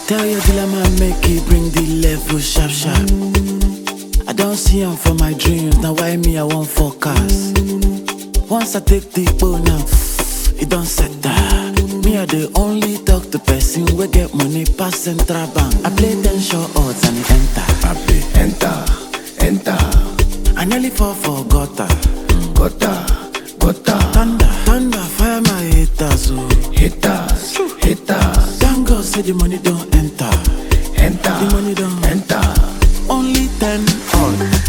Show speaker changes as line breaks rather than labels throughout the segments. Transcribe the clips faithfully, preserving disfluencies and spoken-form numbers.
Tell your dealer man make he bring the level sharp sharp. I don't see him for my dreams, now why me I want focus. Once I take the bow now, it don't set that. Me I the only talk to person we get money pass central bank. I play ten short odds and it enter.
I play enter, enter,
I nearly fall for gutter.
gutter, gutter.
Thunder, thunder, fire my haters, oh.
Haters, haters.
Thank God say the money don't enter.
Enter,
The money don't
enter.
only ten odds.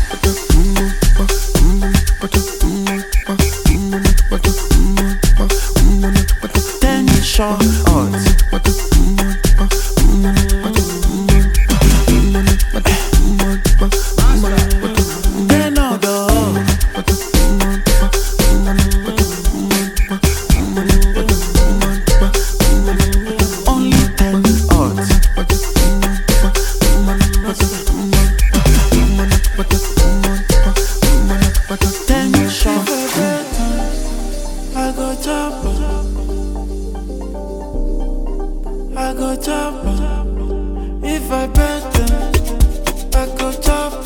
Ten short odds. Ten odds. Only ten odds. Ten short. I go chop. I go chop. If I bet them, I go chop.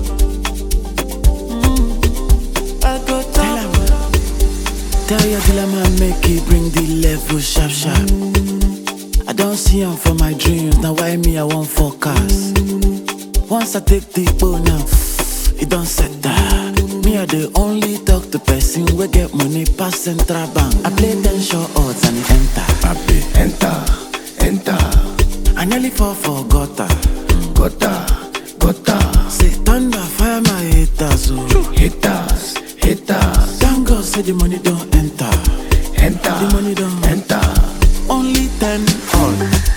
Mm, I go chop. Tell your dealer man make he bring the level sharp sharp. I don't see him for my dreams, now why me I want focus. Once I take the bow now, it don't set that. Me I the only talk to person we get money pass central bank. I play ten short odds and it enter.
I play enter, enter,
I nearly fall for gutter.
gutter, gutter.
Say thunder, fire my haters, oh.
Haters, haters.
Thank God say the money don't enter.
Enter,
The money don't
enter.
only ten odds.